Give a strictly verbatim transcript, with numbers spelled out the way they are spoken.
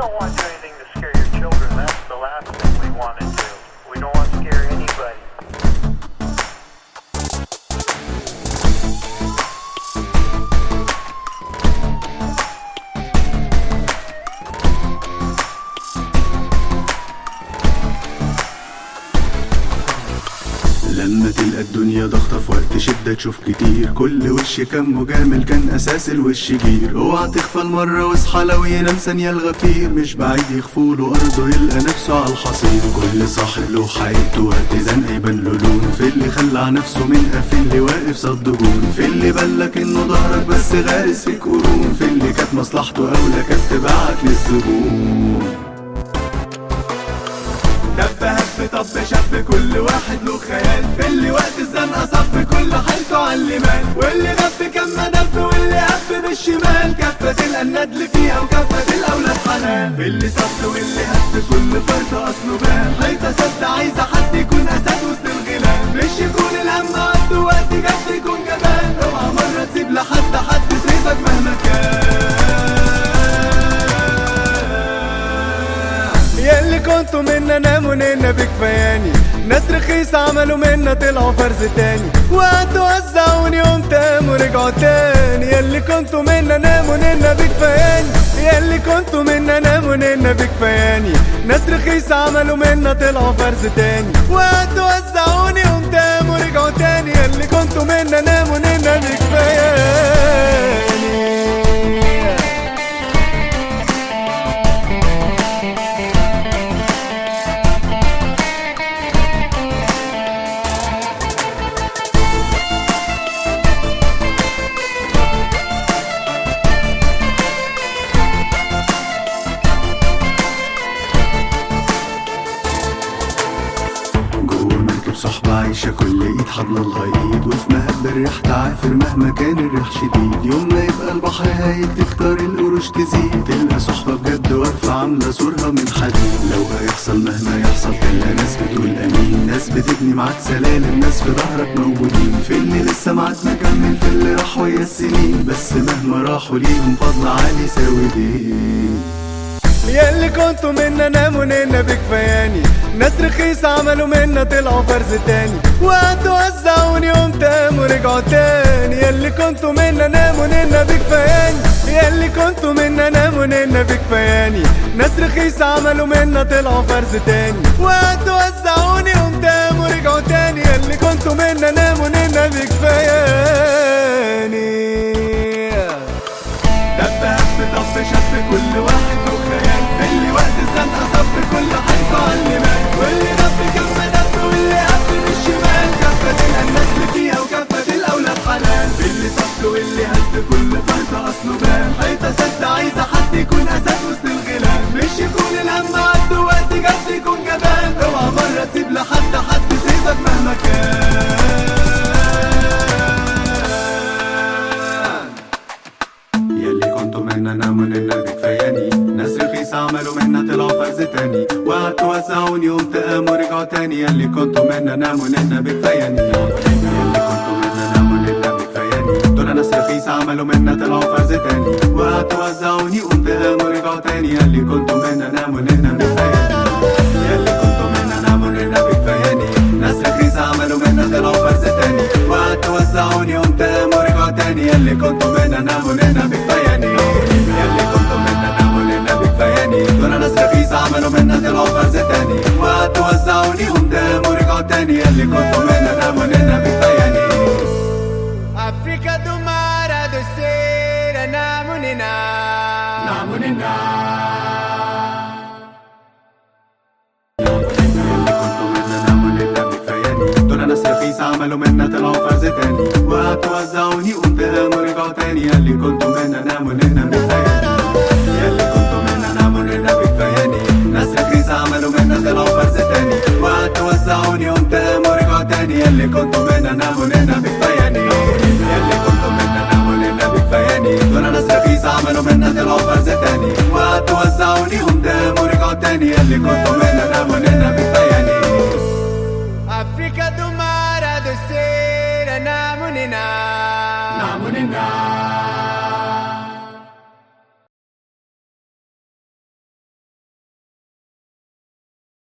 don't want to do anything to scare your children. That's the last thing we want to do. We don't want to scare anybody. لما تلقى الدنيا ضغطة في وقت شدة تشوف كتير، كل وش كان مجامل كان أساس الوش جير. اوعى تغفل مرة واصحى لو ينام ثانية الغفير، مش بعيد يخفوله أرضه يلقى نفسه على الحصير. كل صاحب له حقيقته وقت زنقة يبان له لون، في اللي خلع نفسه منها، في اللي واقف صد جون، في اللي بالك إنه ظهرك بس غارس فيك قرون، في اللي كانت مصلحته أولى كانت تبعك للزبون. دب هب طب شاب كل واحد له خيال، في اللي وقت الزنقة صف كل حالته عاللمال، واللي غب كان مدب واللي هب بالشمال، كفة تلقى الندل فيها وكفة الأولاد حنان، في اللي صف واللي هب كل فرد أصله بان، حيطة سد عايزة حد يكون أسد وسط الغلال، مش يكون الهم عبده وقت جد يكون جبان، اوعى مرة تسيب لحد حد سيفك مهما كان. ياللي كنتوا منا ناموا ننا بكفاياني، ناس رخيص عملوا منا طلعوا فرز تاني، وقتوا وزعوني قمت قاموا رجعوا تاني. ياللي كنتوا منا ناموا ننا بكفاياني، ياللي كنتوا منا ناموا ننا بكفاياني، ناس رخيص عملوا منا طلعوا فرز تاني، وقتوا وزعوني قمت قاموا رجعوا تاني. ياللي كنتوا منا ناموا ننا بكفاياني. صحبة عايشة كل ايد حضنة لها ايد، وفي مهب الريح تعافر مهما كان الريح شديد. يوم ما يبقى البحر هايج تختار القروش تزيد، تلقى صحبة بجد واقفة عاملة سورها من حديد. لو هيحصل مهما يحصل تلقى ناس بتقول امين، ناس بتبني معاك سلالم، ناس في ظهرك موجودين، في اللي لسه معاك مكمل، في اللي راح ويا السنين، بس مهما راحوا ليهم فضل عالي ساوي دين. ياللي كنتوا منا ناموا ننا بكفاياني، ناس رخيص عملوا منا طلعوا فرز تاني، وقتوا وزعوني قمت قاموا رجعوا تاني. ياللي كنتوا منا ناموا ننا بكفاياني، ياللي كنتوا منا ناموا ننا بكفاياني، ناس رخيص عملوا منا طلعوا فرز تاني، وقتوا وزعوني قمت قاموا رجعوا تاني. ياللي كنتوا منا ناموا ننا بكفاياني. دب هب طب شاب كل واحد له خيال، اللي وقت الزنقة صف كل حيطة عاللمال، واللي دب كان مدب واللي هب بالشمال، كفة تلقى النسل فيها وكفة الأولاد حلال، اللي صف واللي هب كل فرد أصله بان، حيطة سد عايزة حد يكون أسد وسط الغلال، مش يكون الهم عبده وقت جد يكون جبان، اوعى مرة تسيب لحد حد سيفك مهما كان. ياللي كنتوا منا ناموا ننا بكفاياني، ناس رخيص عملوا منا طلعوا فرز تاني، وقتوا وزعوني قمت قاموا رجعوا تاني. ياللي كنتوا منا ناموا ننا بكفاياني، ياللي كنتوا منا ناموا ننا بكفاياني، دول ناس رخيص عملوا منا طلعوا فرز تاني، وقتوا وزعوني قمت قاموا رجعوا تاني. ياللي كنتوا منا ناموا ننا بكفاياني، ياللي كنتوا منا ناموا ننا بكفاياني، ناس رخيص عملوا منا طلعوا فرز تاني، وقتوا وزعوني قمت قاموا رجعوا تاني. ياللي كنتوا منا ناموا ننا بكفاياني، ياللي كنتوا منا ناموا ننا بكفاياني، دول ناس رخيص عملوا منا طلعوا فرز تاني، وقتوا وزعوني قمت قاموا رجعوا تاني. ياللي كنتوا منا ناموا ننا بكفاياني. Africa do mar a doceira namunina namunina. ناس رخيص عملوا منا طلعوا فرز تاني، وقتوا وزعوني قمت قاموا رجعوا تاني. ياللي كنتوا منا ناموا ننا بكفاياني، ياللي كنتوا منا ناموا ننا بكفاياني، ناس رخيص عملوا منا طلعوا فرز تاني، وقتوا وزعوني قمت قاموا رجعوا تاني. ياللي كنتوا منا ناموا ننا بكفاياني، ياللي كنتوا منا ناموا ننا بكفاياني، دول ناس رخيص عملوا منا طلعوا فرز تاني، وقتوا وزعوني قمت قاموا رجعوا تاني. ياللي كنتوا منا ناموا ننا بكفاياني. Africa do mar a doceira namunina namunina.